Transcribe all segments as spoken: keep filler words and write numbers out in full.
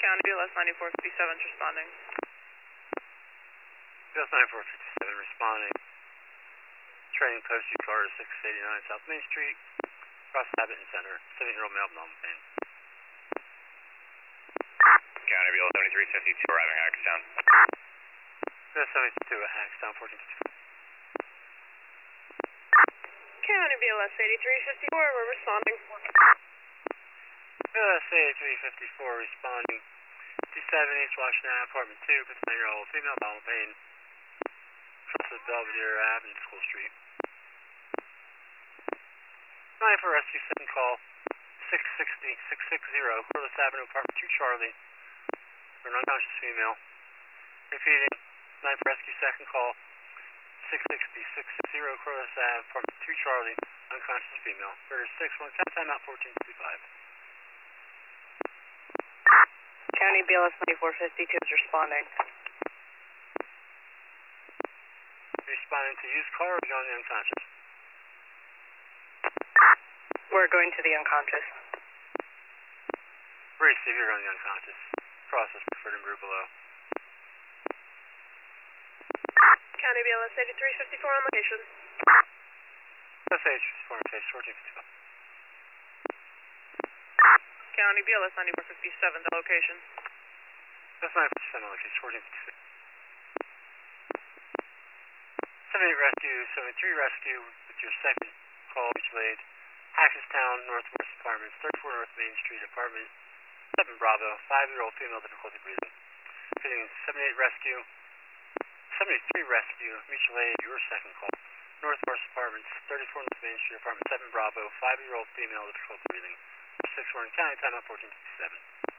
County B L S ninety-four fifty-seven is responding. B L S ninety-four fifty-seven responding. Training post U car six eighty-nine South Main Street, across Abbott and Center, seven-year-old male with normal pain. County B L S seventy-three fifty-two arriving at Hackstown. B L S seventy-two at Hackstown, fourteen fifty-four. County B L S eighty-three fifty-four, we're responding. B L S eighty-three fifty-four responding. fifty-seven East Washington, apartment two, fifty-nine-year-old female, normal pain. Across the Belvedere Avenue, School Street. ninety-four rescue, second call, six sixty, six sixty, Corliss Avenue, apartment two, Charlie, for an unconscious female. Repeating, ninety-four rescue, second call, six sixty, six sixty, Corliss Avenue, apartment two, Charlie, unconscious female. Order six one, count time out fourteen fifty-five. County B L S ninety-four fifty-two is responding. Responding to used car or going the unconscious? We're going to the unconscious. Receive, you're going the unconscious. Process preferred in brew below. County B L S eighty-three fifty-four on location. B L S eighty-three fifty-four on case, fourteen fifty-five. County B L S ninety-four fifty-seven, the location. B L S ninety-four fifty-seven on case, fourteen fifty-six. seventy-eight rescue, seventy-three rescue with your second call, mutual aid. Hackstown, Northwest Apartments, thirty-four North Main Street, apartment seven Bravo, five-year-old female, difficulty breathing. Feeding seventy-eight rescue, seventy-three rescue, mutual aid, your second call. Northwest Apartments, thirty-four North Main Street, apartment seven Bravo, five-year-old female, difficulty breathing. six one, county time out fourteen fifty-seven.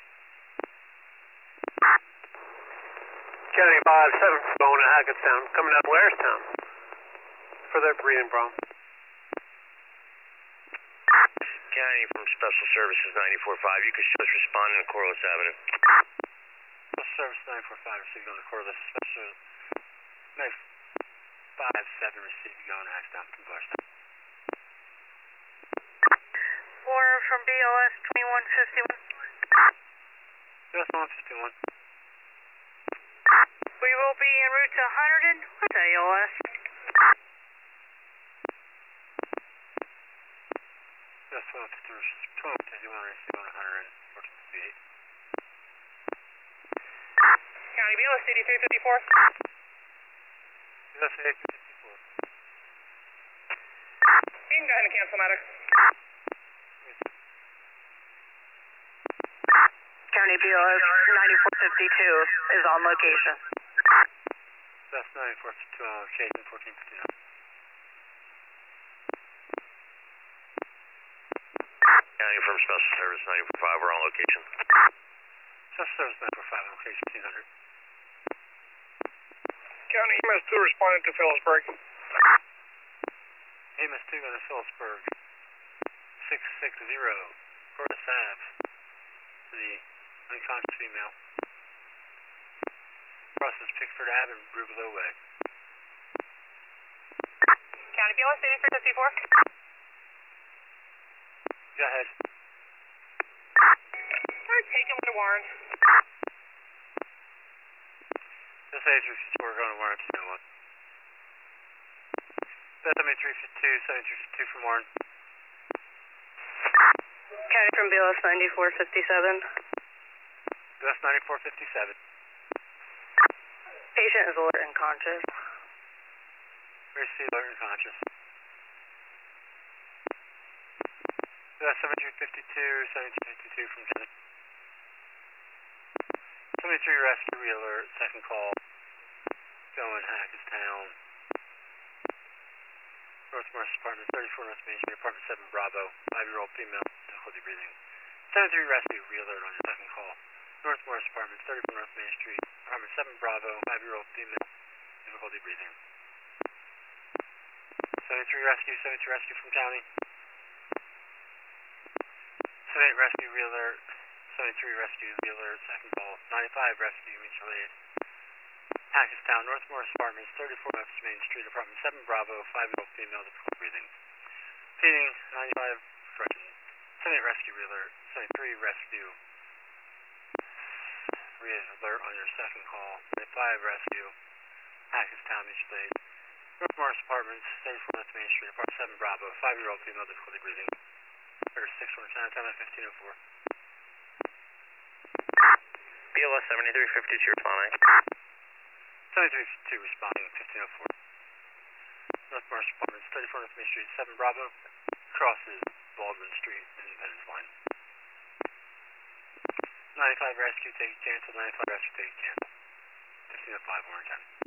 County five seven going to Hackstown, coming out of Blairstown for their breathing problem. County from Special Services ninety-four five, you can show us responding to Corliss Avenue. Special Service ninety-four five, receiving on the Corliss. Special ninety-five seven, receiving going to Hackstown from Blairstown. We're from B L S twenty-one fifty-one. B L S one fifty-one. We will be en route to Hunterdon with A L S. B L S one fifty-one, receiving on Hunterdon, fourteen fifty-eight. County B L S eighty-three fifty-four. B L S eighty-three fifty-four. Being got in cancel matter. County B L S ninety-four fifty-two is on location. B L S ninety-four fifty-two on location, fourteen fifty-nine. County from Special Service ninety-four five, we're on location. Special Service ninety-four five on location, fifteen hundred. County M S two responding to Phillipsburg. M S two going to Phillipsburg, six sixty, Corliss Ave, to the unconscious female. Process Pickford Ave and Brubelo Way. County B L S eighty-three fifty-four. Go ahead. Alright, take him to Warren. This eighty-three fifty-four going to Warren, two one. seventy-three fifty-two, seventy-three fifty-two from Warren. County from B L S ninety-four fifty-seven. B L S ninety-four fifty-seven. Patient is alert and conscious. Receive alert and conscious. B L S seventy-three fifty-two, seventy-two fifty-two from Jenny. seventy-three rescue, re-alert, second call. Going Hackstown. Northwest Apartment, thirty-four North Main Street, apartment seven Bravo, five-year-old female, difficulty breathing. seventy-three rescue, re-alert on your second call. Northwest Apartment, thirty-four North Main Street, apartment seven Bravo, five-year-old female, difficulty breathing. seventy-three rescue, seventy-three rescue from county. seventy-eight rescue, re-alert. seventy-three rescue, re-alert, second call. ninety-five rescue, mutual aid. Hackstown, Northwest Apartments, thirty-four West Main Street, apartment seven Bravo, five-year-old female, difficult breathing. Feeding, ninety-five, correction. seventy-eight rescue, re-alert. seventy-three rescue. created an alert on your second call. ninety-five rescue, Hackettstown, Mutual Aid. North Morris Apartments, thirty-four North Main Street, apartment seven Bravo, five-year-old female, difficulty breathing. Order six one ten, time at fifteen oh four. B L S seventy-three fifty-two responding. seventy-three fifty-two responding, fifteen oh four. North Morris Apartments, thirty-four North Main Street, seven Bravo, crosses Baldwin Street, Independence Line. ninety-five rescue, take a cancel, ninety-five rescue, take a cancel. fifteen oh five, Warren ten.